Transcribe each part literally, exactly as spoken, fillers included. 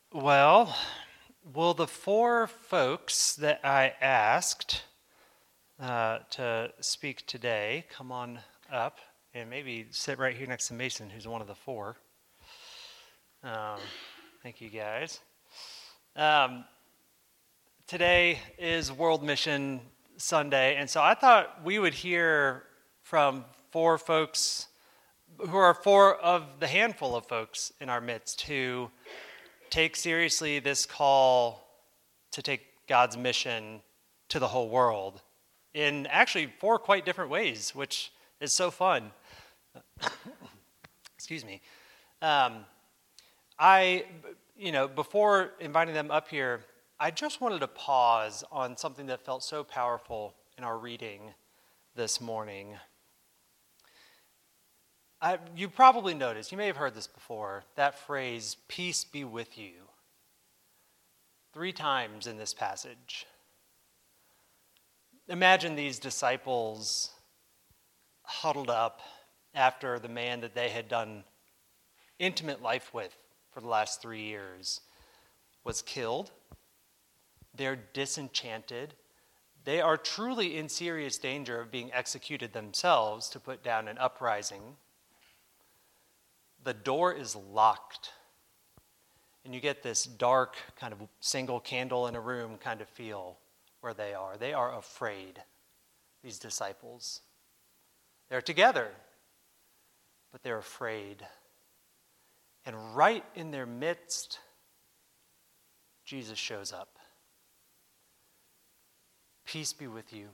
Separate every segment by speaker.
Speaker 1: Well, will the four folks that I asked uh, to speak today come on up and maybe sit right here next to Mason, who's one of the four? Um, thank you, guys. Um, today is World Mission Sunday, and so I thought we would hear from four folks who are four of the handful of folks in our midst who take seriously this call to take God's mission to the whole world in actually four quite different ways, which is so fun. Excuse me. Um, I, you know, before inviting them up here, I just wanted to pause on something that felt so powerful in our reading this morning. I, you probably noticed, you may have heard this before, that phrase, peace be with you, three times in this passage. Imagine these disciples huddled up after the man that they had done intimate life with for the last three years was killed. They're disenchanted. They are truly in serious danger of being executed themselves to put down an uprising. The door is locked, and you get this dark kind of single candle in a room kind of feel where they are. They are afraid, these disciples. They're together, but they're afraid. And right in their midst, Jesus shows up. Peace be with you.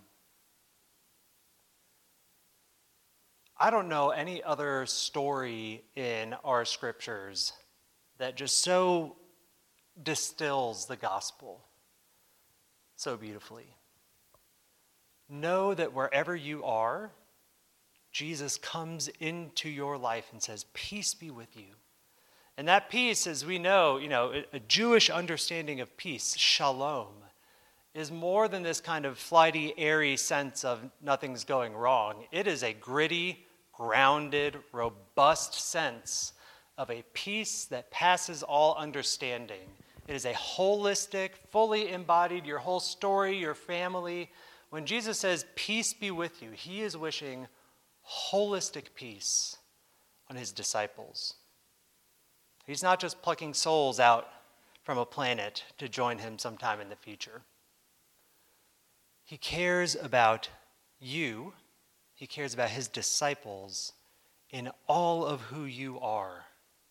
Speaker 1: I don't know any other story in our scriptures that just so distills the gospel so beautifully. Know that wherever you are, Jesus comes into your life and says, peace be with you. And that peace, as we know, you know, a Jewish understanding of peace, shalom, is more than this kind of flighty, airy sense of nothing's going wrong. It is a gritty, grounded, robust sense of a peace that passes all understanding. It is a holistic, fully embodied, your whole story, your family. When Jesus says, peace be with you, he is wishing holistic peace on his disciples. He's not just plucking souls out from a planet to join him sometime in the future. He cares about you. He cares about his disciples in all of who you are.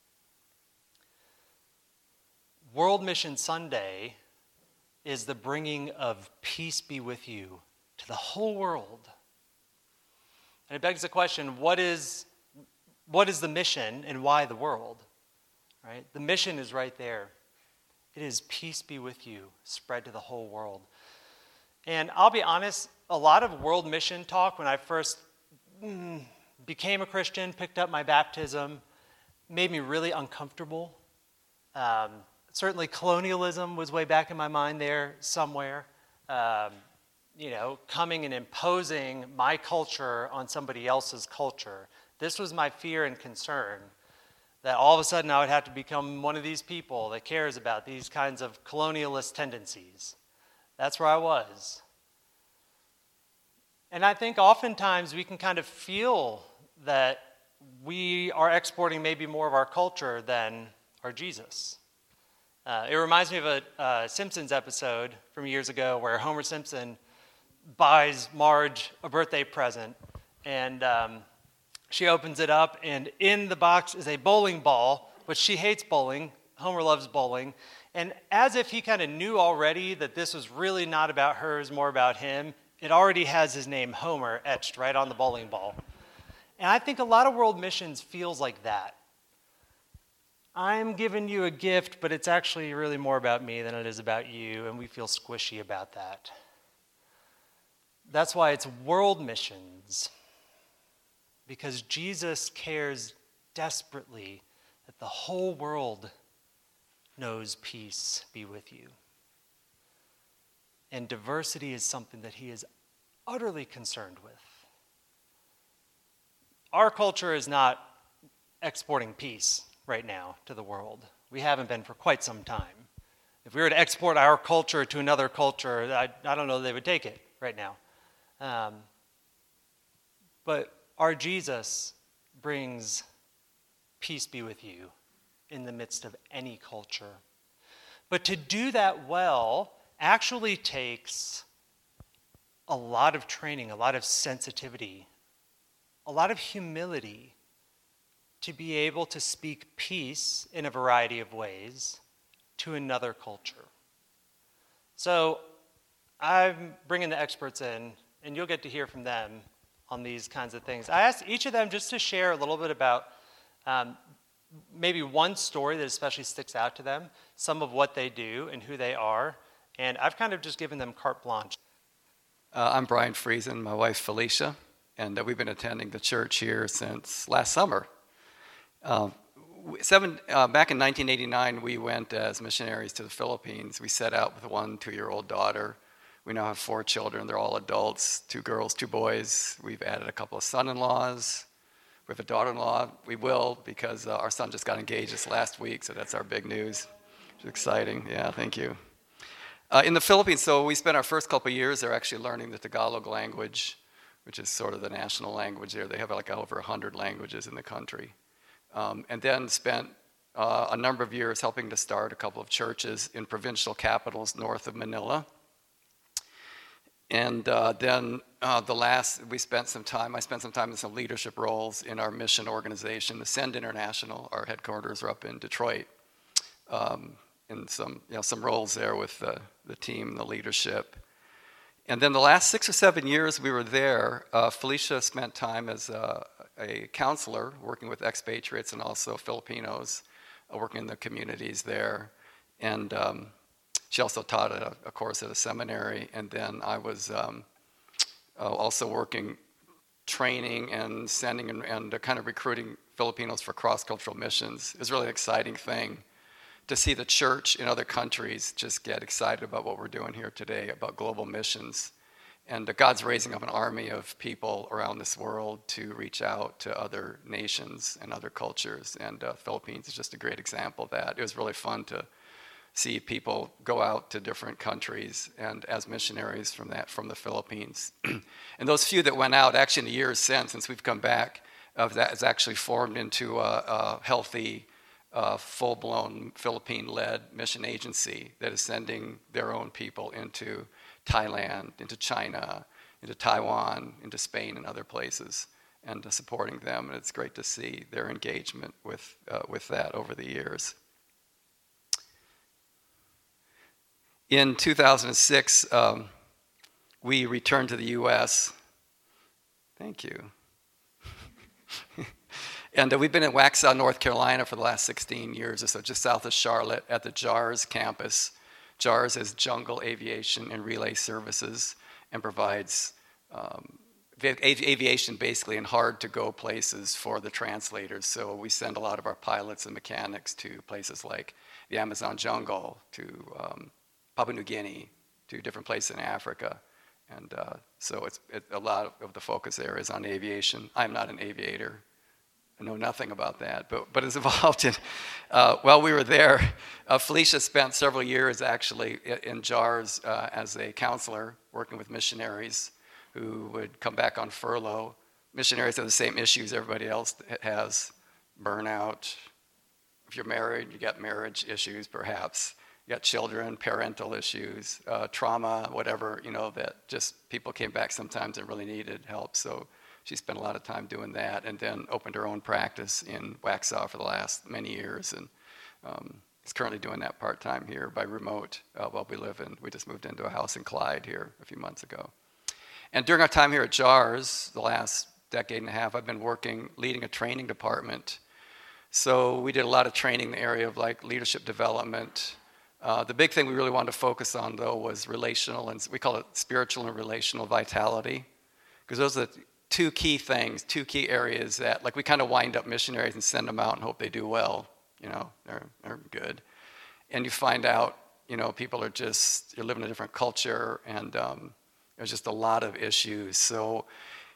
Speaker 1: World Mission Sunday is the bringing of peace be with you to the whole world. And it begs the question, what is, what is the mission and why the world? Right? The mission is right there. It is peace be with you, spread to the whole world. And I'll be honest, a lot of world mission talk when I first mm, became a Christian, picked up my baptism, made me really uncomfortable. Um, certainly colonialism was way back in my mind there somewhere. Um, you know, coming and imposing my culture on somebody else's culture. This was my fear and concern, that all of a sudden I would have to become one of these people that cares about these kinds of colonialist tendencies. That's where I was. And I think oftentimes we can kind of feel that we are exporting maybe more of our culture than our Jesus. Uh, it reminds me of a uh, Simpsons episode from years ago where Homer Simpson buys Marge a birthday present, and um, she opens it up, and in the box is a bowling ball, which she hates bowling. Homer loves bowling. And as if he kind of knew already that this was really not about her, it was more about him, it already has his name, Homer, etched right on the bowling ball. And I think a lot of world missions feels like that. I'm giving you a gift, but it's actually really more about me than it is about you, and we feel squishy about that. That's why it's world missions, because Jesus cares desperately that the whole world knows peace be with you. And diversity is something that he is utterly concerned with. Our culture is not exporting peace right now to the world. We haven't been for quite some time. If we were to export our culture to another culture, I, I don't know that they would take it right now. Um, but our Jesus brings peace be with you in the midst of any culture. But to do that well actually takes a lot of training, a lot of sensitivity, a lot of humility to be able to speak peace in a variety of ways to another culture. So I'm bringing the experts in, and you'll get to hear from them on these kinds of things. I asked each of them just to share a little bit about um, maybe one story that especially sticks out to them, some of what they do and who they are, and I've kind of just given them carte blanche.
Speaker 2: Uh, I'm Brian Friesen, my wife Felicia, and uh, we've been attending the church here since last summer. Uh, seven, uh, back in nineteen eighty-nine, we went as missionaries to the Philippines. We set out with a one, two-year-old daughter. We now have four children. They're all adults, two girls, two boys. We've added a couple of son-in-laws. We have a daughter-in-law. We will, because uh, our son just got engaged this last week, so that's our big news. It's exciting. Yeah, thank you. Uh, in the Philippines, so we spent our first couple of years there actually learning the Tagalog language, which is sort of the national language there. They have like over one hundred languages in the country. Um, and then spent uh, a number of years helping to start a couple of churches in provincial capitals north of Manila. And uh, then uh, the last, we spent some time, I spent some time in some leadership roles in our mission organization, the Send International. Our headquarters are up in Detroit. Um, in some, you know, some roles there with the, the team, the leadership. And then the last six or seven years we were there, uh, Felicia spent time as a, a counselor working with expatriates and also Filipinos, uh, working in the communities there. And um, she also taught a, a course at a seminary. And then I was um, uh, also working, training and sending and, and uh, kind of recruiting Filipinos for cross-cultural missions. It was really an exciting thing to see the church in other countries just get excited about what we're doing here today, about global missions. And uh, God's raising up an army of people around this world to reach out to other nations and other cultures. And uh, Philippines is just a great example of that. It was really fun to see people go out to different countries and as missionaries from that, from the Philippines. And those few that went out, actually in the years since, since we've come back, uh, that has actually formed into a, a healthy, Uh, full-blown Philippine-led mission agency that is sending their own people into Thailand, into China, into Taiwan, into Spain and other places, and uh, supporting them. And it's great to see their engagement with uh, with that over the years. In two thousand six, um, we returned to the U S. Thank you. And uh, we've been in Waxhaw, North Carolina for the last sixteen years or so, just south of Charlotte at the JARS campus. JARS is Jungle Aviation and Relay Services and provides um, av- aviation basically in hard-to-go places for the translators. So we send a lot of our pilots and mechanics to places like the Amazon jungle, to um, Papua New Guinea, to different places in Africa. And uh, so it's it, a lot of the focus there is on aviation. I'm not an aviator. I know nothing about that, but but it's involved in. Uh, while we were there, uh, Felicia spent several years actually in JARS uh, as a counselor, working with missionaries who would come back on furlough. Missionaries have the same issues everybody else has: burnout. If you're married, you got marriage issues, perhaps. You got children, parental issues, uh, trauma, whatever. You know that just people came back sometimes and really needed help. So she spent a lot of time doing that, and then opened her own practice in Waxhaw for the last many years, and um, is currently doing that part-time here by remote uh, while we live in. We just moved into a house in Clyde here a few months ago. And during our time here at JARS, the last decade and a half, I've been working, leading a training department. So we did a lot of training in the area of like leadership development. Uh, the big thing we really wanted to focus on, though, was relational, and we call it spiritual and relational vitality, because those are the two key things, two key areas that, like, we kind of wind up missionaries and send them out and hope they do well. You know, they're they're good, and you find out, you know, people are just, you're living in a different culture, and um, there's just a lot of issues. So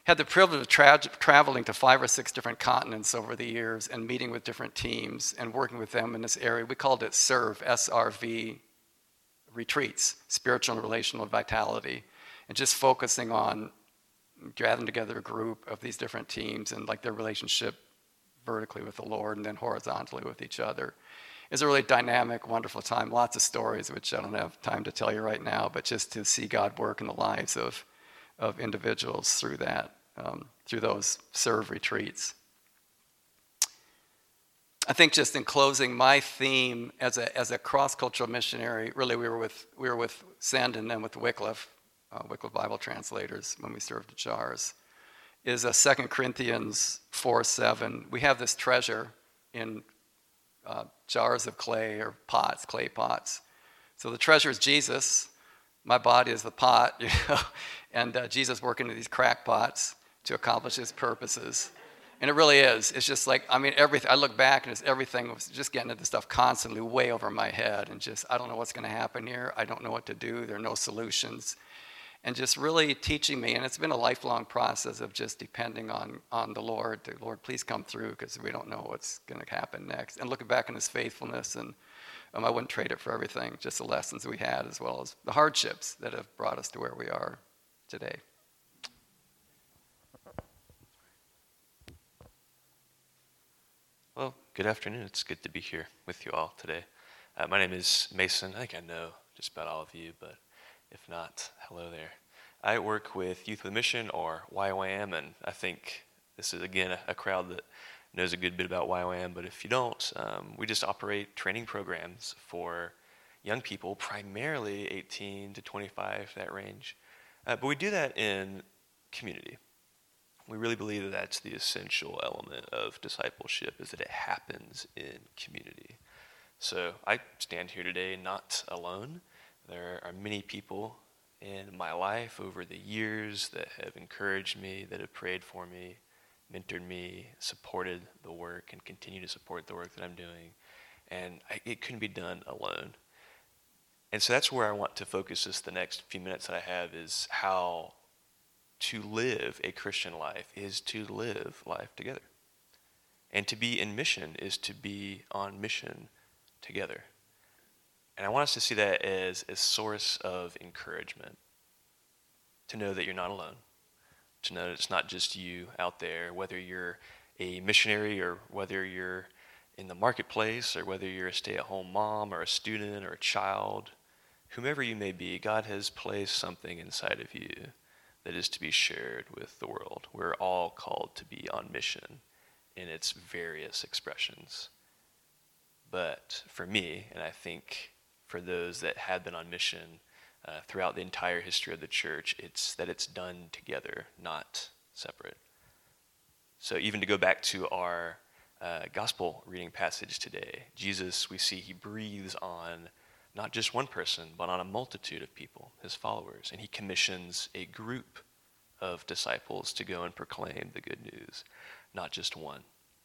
Speaker 2: had the privilege of tra- traveling to five or six different continents over the years and meeting with different teams and working with them in this area. We called it SERV, S R V, retreats, spiritual and relational vitality, and just focusing on gathering together a group of these different teams and like their relationship vertically with the Lord and then horizontally with each other. It's a really dynamic, wonderful time. Lots of stories, which I don't have time to tell you right now, but just to see God work in the lives of, of individuals through that, um, through those SERV retreats. I think just in closing, my theme as a as a cross-cultural missionary, really we were with we were with Send and then with Wycliffe, uh, Wycliffe Bible translators when we served at JARS, is a Second Corinthians four seven. We have this treasure in uh, jars of clay or pots, clay pots. So the treasure is Jesus. My body is the pot, you know, and uh, Jesus working in these crack pots to accomplish his purposes. And it really is. It's just like, I mean, everything. I look back and it's everything was just getting into stuff constantly way over my head and just, I don't know what's going to happen here. I don't know what to do. There are no solutions. And just really teaching me, and it's been a lifelong process of just depending on, on the Lord. To, Lord, please come through because we don't know what's going to happen next. And looking back on his faithfulness, and um, I wouldn't trade it for everything, just the lessons we had as well as the hardships that have brought us to where we are today.
Speaker 3: Well, good afternoon. It's good to be here with you all today. Uh, my name is Mason. I think I know just about all of you, but if not, hello there. I work with Youth with a Mission, or Y W A M, and I think this is, again, a, a crowd that knows a good bit about Y W A M, but if you don't, um, we just operate training programs for young people, primarily eighteen to twenty-five, that range. Uh, but we do that in community. We really believe that that's the essential element of discipleship, is that it happens in community. So I stand here today not alone. There are many people in my life over the years that have encouraged me, that have prayed for me, mentored me, supported the work, and continue to support the work that I'm doing. And I, it couldn't be done alone. And so that's where I want to focus this the next few minutes that I have, is how to live a Christian life is to live life together. And to be in mission is to be on mission together. And I want us to see that as a source of encouragement, to know that you're not alone, to know that it's not just you out there, whether you're a missionary or whether you're in the marketplace or whether you're a stay-at-home mom or a student or a child, whomever you may be, God has placed something inside of you that is to be shared with the world. We're all called to be on mission in its various expressions. But for me, and I think for those that have been on mission uh, throughout the entire history of the church, it's that it's done together, not separate. So even to go back to our uh, gospel reading passage today, Jesus, we see he breathes on not just one person, but on a multitude of people, his followers. And he commissions a group of disciples to go and proclaim the good news, not just one.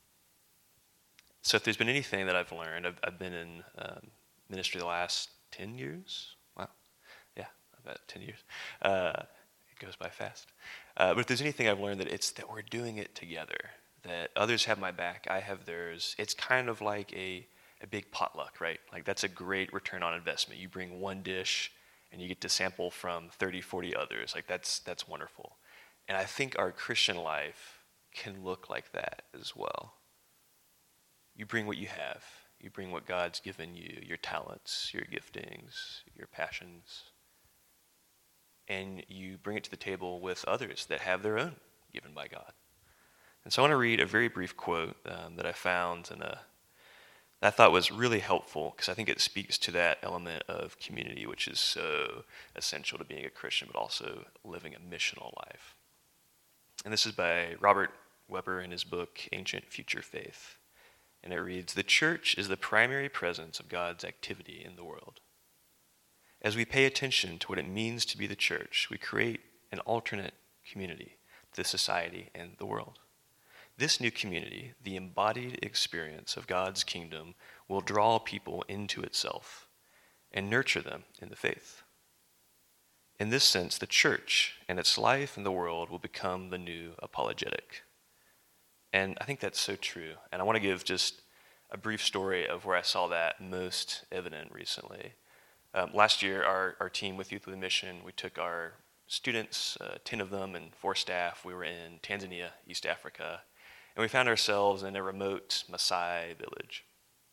Speaker 3: So if there's been anything that I've learned, I've, I've been in um, ministry the last ten years. Wow. Yeah, about ten years. Uh, it goes by fast. Uh, but if there's anything I've learned, that it's that we're doing it together, that others have my back, I have theirs. It's kind of like a a big potluck, right? Like that's a great return on investment. You bring one dish and you get to sample from thirty, forty others. Like that's that's wonderful. And I think our Christian life can look like that as well. You bring what you have. You bring what God's given you, your talents, your giftings, your passions. And you bring it to the table with others that have their own given by God. And so I want to read a very brief quote um, that I found in a I thought was really helpful, because I think it speaks to that element of community, which is so essential to being a Christian, but also living a missional life. And this is by Robert Weber in his book, Ancient Future Faith. And it reads, "The church is the primary presence of God's activity in the world. As we pay attention to what it means to be the church, we create an alternate community to the society and the world. This new community, the embodied experience of God's kingdom, will draw people into itself and nurture them in the faith. In this sense, the church and its life in the world will become the new apologetic. And I think that's so true. And I want to give just a brief story of where I saw that most evident recently. Um, last year, our, our team with Youth with a Mission, we took our students, uh, ten of them and four staff. We were in Tanzania, East Africa, and we found ourselves in a remote Maasai village.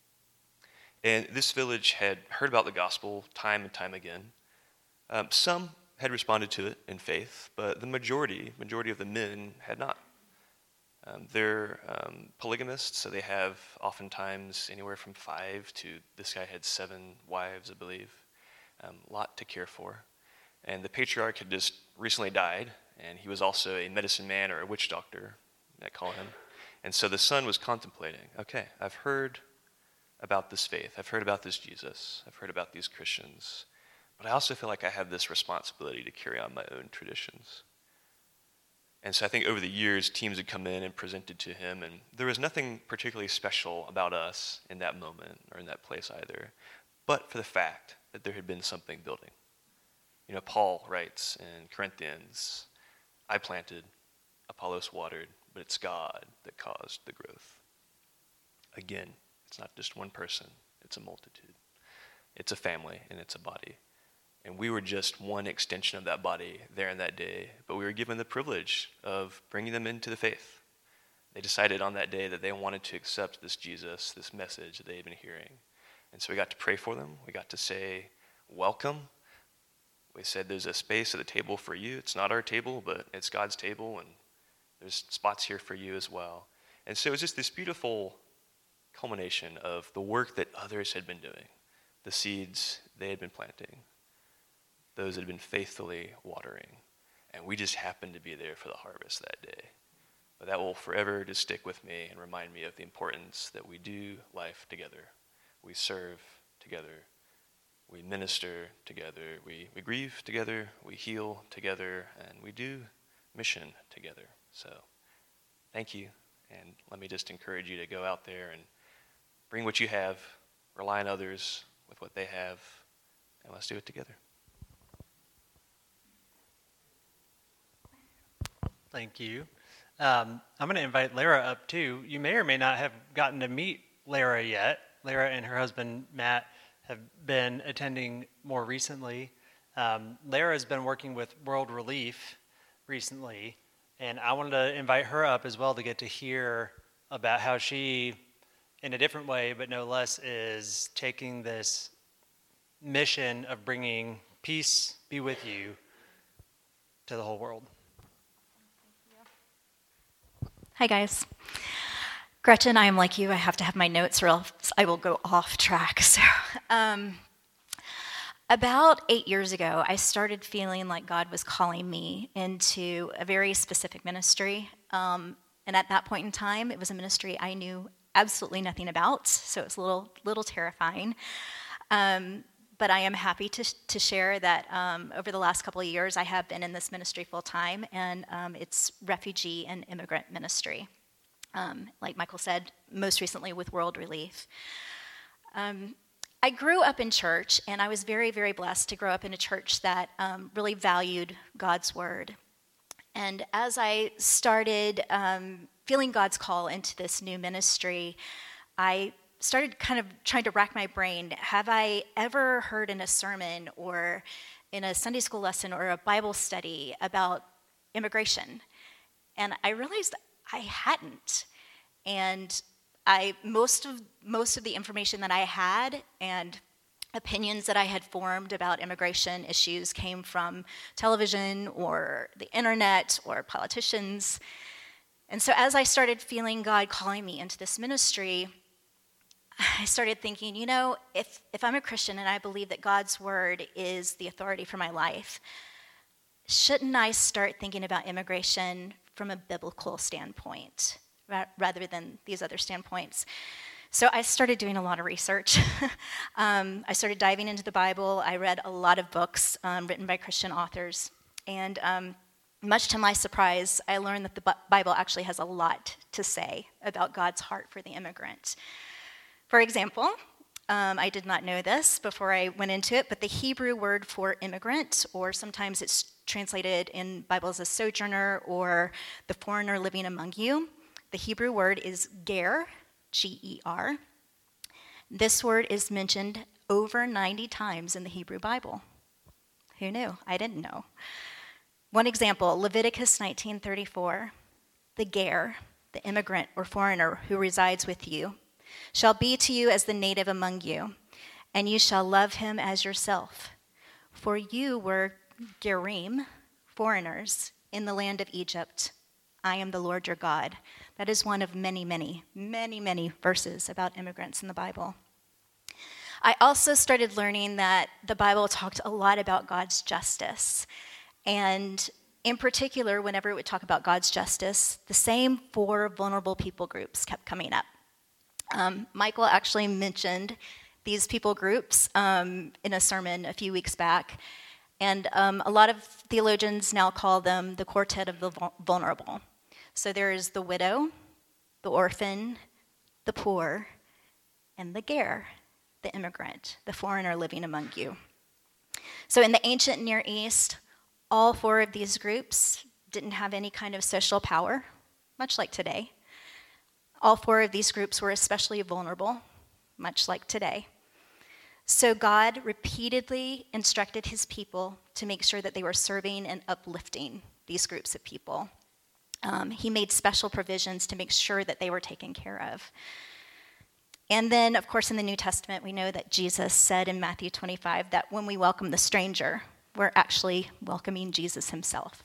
Speaker 3: And this village had heard about the gospel time and time again. Um, some had responded to it in faith, but the majority, majority of the men had not. Um, they're um, polygamists, so they have oftentimes anywhere from five to, this guy had seven wives, I believe, a um, lot to care for. And the patriarch had just recently died, and he was also a medicine man or a witch doctor, they call him. And so the son was contemplating, okay, I've heard about this faith, I've heard about this Jesus, I've heard about these Christians, but I also feel like I have this responsibility to carry on my own traditions. And so I think over the years, teams had come in and presented to him, and there was nothing particularly special about us in that moment or in that place either, but for the fact that there had been something building. You know, Paul writes in Corinthians, I planted, Apollos watered, but it's God that caused the growth. Again, it's not just one person, it's a multitude. It's a family, and it's a body. And we were just one extension of that body there in that day, but we were given the privilege of bringing them into the faith. They decided on that day that they wanted to accept this Jesus, this message that they had been hearing. And so we got to pray for them. We got to say, welcome. We said there's a space at the table for you. It's not our table, but it's God's table, and there's spots here for you as well. And so it was just this beautiful culmination of the work that others had been doing, the seeds they had been planting, those that had been faithfully watering. And we just happened to be there for the harvest that day. But that will forever just stick with me and remind me of the importance that we do life together. We serve together. We minister together. We, we grieve together. We heal together. And we do mission together. So thank you. And let me just encourage you to go out there and bring what you have, rely on others with what they have, and let's do it together.
Speaker 1: Thank you. Um, I'm going to invite Lara up too. You may or may not have gotten to meet Lara yet. Lara and her husband, Matt, have been attending more recently. Um, Lara has been working with World Relief recently, and I wanted to invite her up as well to get to hear about how she, in a different way, but no less, is taking this mission of bringing peace be with you to the whole world.
Speaker 4: Hi, guys. Gretchen, I am like you. I have to have my notes or else I will go off track. So, um, about eight years ago, I started feeling like God was calling me into a very specific ministry. Um, and at that point in time, it was a ministry I knew absolutely nothing about, so it was a little, little terrifying. Um, but I am happy to, to share that um, over the last couple of years, I have been in this ministry full time, and um, it's refugee and immigrant ministry. Um, like Michael said, most recently with World Relief. Um, I grew up in church, and I was very, very blessed to grow up in a church that um, really valued God's word. And as I started um, feeling God's call into this new ministry, I started kind of trying to rack my brain. Have I ever heard in a sermon or in a Sunday school lesson or a Bible study about immigration? And I realized I hadn't. And I most of most of the information that I had and opinions that I had formed about immigration issues came from television or the internet or politicians. And so as I started feeling God calling me into this ministry, I started thinking, you know, if, if I'm a Christian and I believe that God's word is the authority for my life, shouldn't I start thinking about immigration from a biblical standpoint ra- rather than these other standpoints? So I started doing a lot of research. um, I started diving into the Bible. I read a lot of books um, written by Christian authors. And um, much to my surprise, I learned that the Bible actually has a lot to say about God's heart for the immigrant. For example, um, I did not know this before I went into it, but the Hebrew word for immigrant, or sometimes it's translated in Bibles as sojourner or the foreigner living among you, the Hebrew word is ger, G E R. This word is mentioned over ninety times in the Hebrew Bible. Who knew? I didn't know. One example, Leviticus nineteen thirty-four, the ger, the immigrant or foreigner who resides with you, shall be to you as the native among you, and you shall love him as yourself. For you were gerim, foreigners, in the land of Egypt. I am the Lord your God. That is one of many, many, many, many verses about immigrants in the Bible. I also started learning that the Bible talked a lot about God's justice. And in particular, whenever it would talk about God's justice, the same four vulnerable people groups kept coming up. Um, Michael actually mentioned these people groups um, in a sermon a few weeks back. And um, a lot of theologians now call them the quartet of the vulnerable. So there is the widow, the orphan, the poor, and the ger, the immigrant, the foreigner living among you. So in the ancient Near East, all four of these groups didn't have any kind of social power, much like today. All four of these groups were especially vulnerable, much like today. So God repeatedly instructed his people to make sure that they were serving and uplifting these groups of people. Um, he made special provisions to make sure that they were taken care of. And then, of course, in the New Testament, we know that Jesus said in Matthew twenty-five that when we welcome the stranger, we're actually welcoming Jesus himself.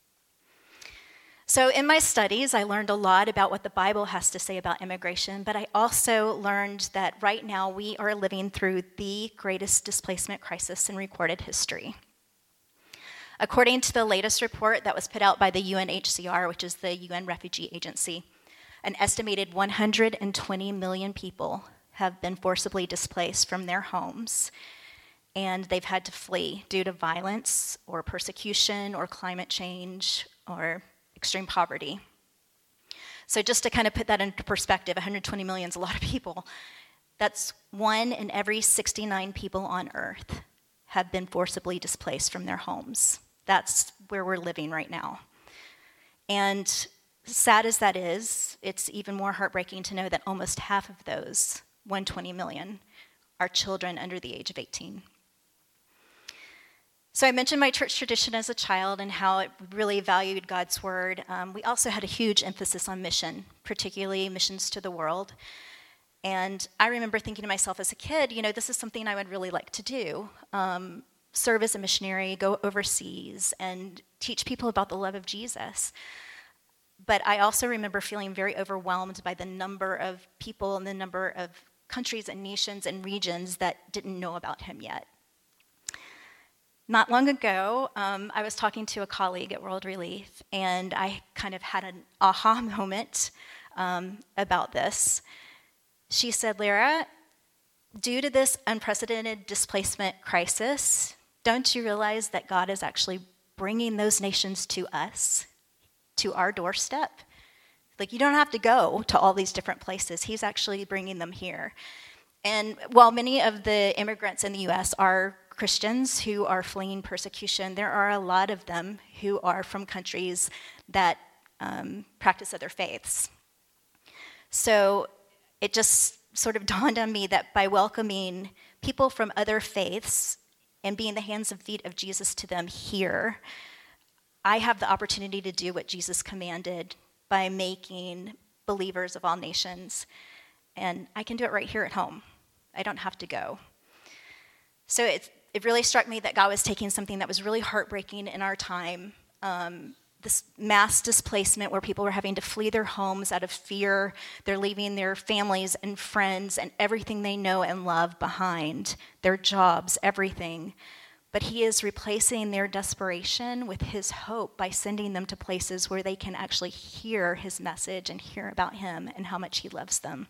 Speaker 4: So in my studies, I learned a lot about what the Bible has to say about immigration, but I also learned that right now we are living through the greatest displacement crisis in recorded history. According to the latest report that was put out by the U N H C R, which is the U N Refugee Agency, an estimated one hundred twenty million people have been forcibly displaced from their homes, and they've had to flee due to violence or persecution or climate change or extreme poverty. So just to kind of put that into perspective, one hundred twenty million is a lot of people. That's one in every sixty-nine people on earth have been forcibly displaced from their homes. That's where we're living right now. And sad as that is, it's even more heartbreaking to know that almost half of those, one hundred twenty million, are children under the age of eighteen. So I mentioned my church tradition as a child and how it really valued God's word. Um, we also had a huge emphasis on mission, particularly missions to the world. And I remember thinking to myself as a kid, you know, this is something I would really like to do. Um, serve as a missionary, go overseas, and teach people about the love of Jesus. But I also remember feeling very overwhelmed by the number of people and the number of countries and nations and regions that didn't know about him yet. Not long ago, um, I was talking to a colleague at World Relief, and I kind of had an aha moment um, about this. She said, Lara, due to this unprecedented displacement crisis, don't you realize that God is actually bringing those nations to us, to our doorstep? Like, you don't have to go to all these different places. He's actually bringing them here. And while many of the immigrants in the U S are Christians who are fleeing persecution, there are a lot of them who are from countries that um, practice other faiths. So it just sort of dawned on me that by welcoming people from other faiths and being the hands and feet of Jesus to them here, I have the opportunity to do what Jesus commanded by making believers of all nations. And I can do it right here at home. I don't have to go. So it's It really struck me that God was taking something that was really heartbreaking in our time, um, this mass displacement where people were having to flee their homes out of fear. They're leaving their families and friends and everything they know and love behind, their jobs, everything. But he is replacing their desperation with his hope by sending them to places where they can actually hear his message and hear about him and how much he loves them.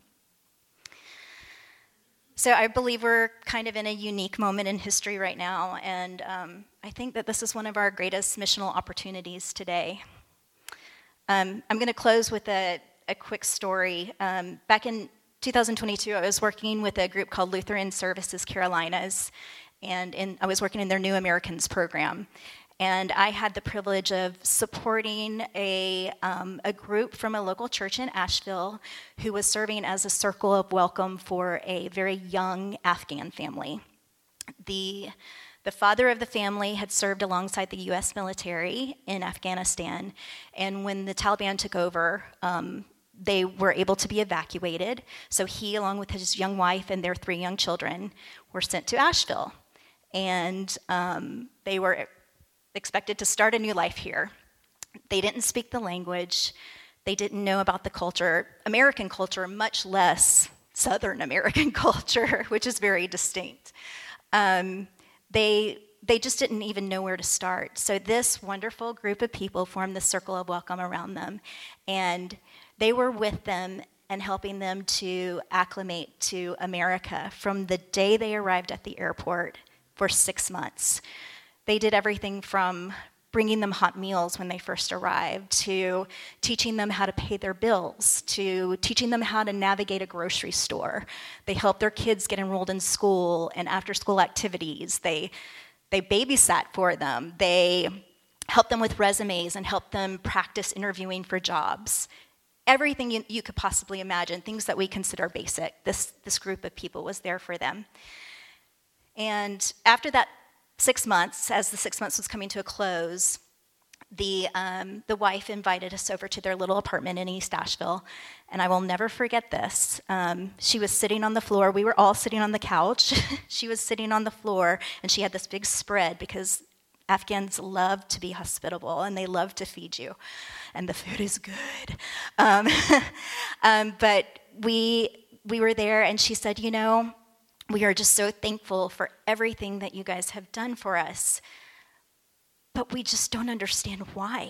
Speaker 4: So I believe we're kind of in a unique moment in history right now, and um, I think that this is one of our greatest missional opportunities today. Um, I'm going to close with a, a quick story. Um, back in two thousand twenty-two, I was working with a group called Lutheran Services Carolinas, and in, I was working in their New Americans program. And I had the privilege of supporting a, um, a group from a local church in Asheville who was serving as a circle of welcome for a very young Afghan family. The, the father of the family had served alongside the U S military in Afghanistan, and when the Taliban took over, um, they were able to be evacuated. So he, along with his young wife and their three young children, were sent to Asheville. And um, they were expected to start a new life here. They didn't speak the language. They didn't know about the culture, American culture, much less Southern American culture, which is very distinct. Um, they, they just didn't even know where to start. So this wonderful group of people formed the circle of welcome around them, and they were with them and helping them to acclimate to America from the day they arrived at the airport for six months. They did everything from bringing them hot meals when they first arrived, to teaching them how to pay their bills, to teaching them how to navigate a grocery store. They helped their kids get enrolled in school and after-school activities. They, they babysat for them. They helped them with resumes and helped them practice interviewing for jobs. Everything you, you could possibly imagine, things that we consider basic, this, this group of people was there for them. And after that six months, as the six months was coming to a close, the, um, the wife invited us over to their little apartment in East Asheville, and I will never forget this. Um, she was sitting on the floor. We were all sitting on the couch. She was sitting on the floor, and she had this big spread because Afghans love to be hospitable, and they love to feed you, and the food is good. Um, um, but we we were there, and she said, you know, we are just so thankful for everything that you guys have done for us, but we just don't understand why.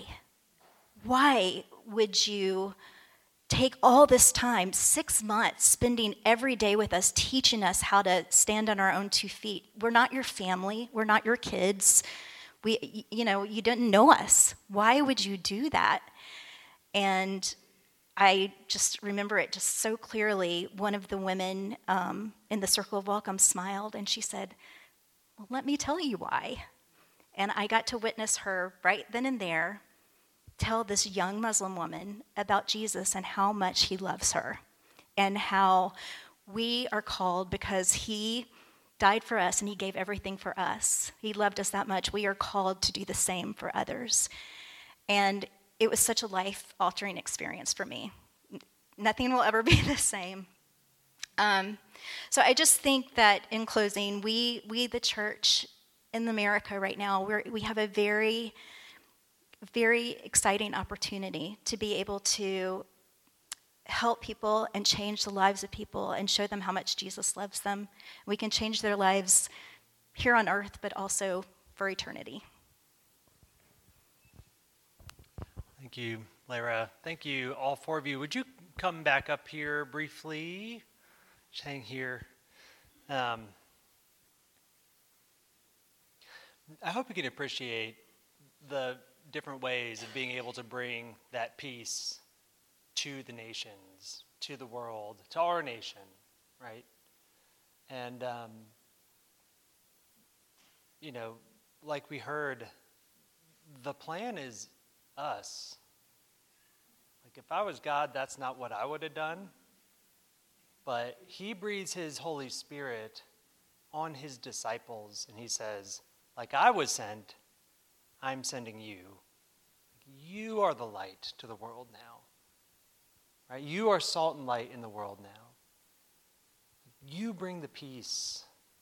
Speaker 4: Why would you take all this time, six months, spending every day with us, teaching us how to stand on our own two feet? We're not your family. We're not your kids. We, you know, you didn't know us. Why would you do that? And I just remember it just so clearly. One of the women um, in the circle of welcome smiled, and she said, well, let me tell you why. And I got to witness her right then and there tell this young Muslim woman about Jesus and how much he loves her, and how we are called because he died for us and he gave everything for us. He loved us that much. We are called to do the same for others. And it was such a life-altering experience for me. Nothing will ever be the same. Um, so I just think that in closing, we, we the church in America right now, we're, we have a very, very exciting opportunity to be able to help people and change the lives of people and show them how much Jesus loves them. We can change their lives here on earth, but also for eternity.
Speaker 1: Thank you, Lara. Thank you, all four of you. Would you come back up here briefly? Just hang here. Um, I hope you can appreciate the different ways of being able to bring that peace to the nations, to the world, to our nation, right? And, um, you know, like we heard, the plan is us. Like, if I was God, that's not what I would have done. But he breathes his Holy Spirit on his disciples, and he says, like I was sent, I'm sending you. You are the light to the world now. Right? You are salt and light in the world now. You bring the peace.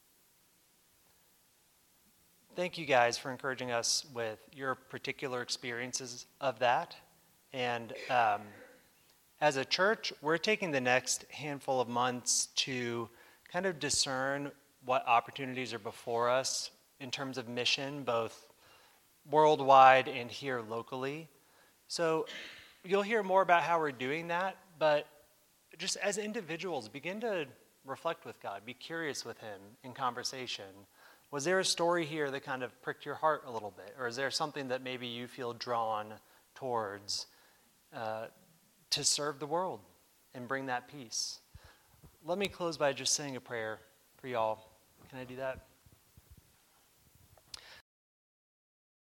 Speaker 1: Thank you guys for encouraging us with your particular experiences of that. And um, as a church, we're taking the next handful of months to kind of discern what opportunities are before us in terms of mission, both worldwide and here locally. So you'll hear more about how we're doing that, but just as individuals, begin to reflect with God. Be curious with him in conversation. Was there a story here that kind of pricked your heart a little bit? Or is there something that maybe you feel drawn towards uh, to serve the world and bring that peace? let me close by just saying a prayer for y'all. Can I do that?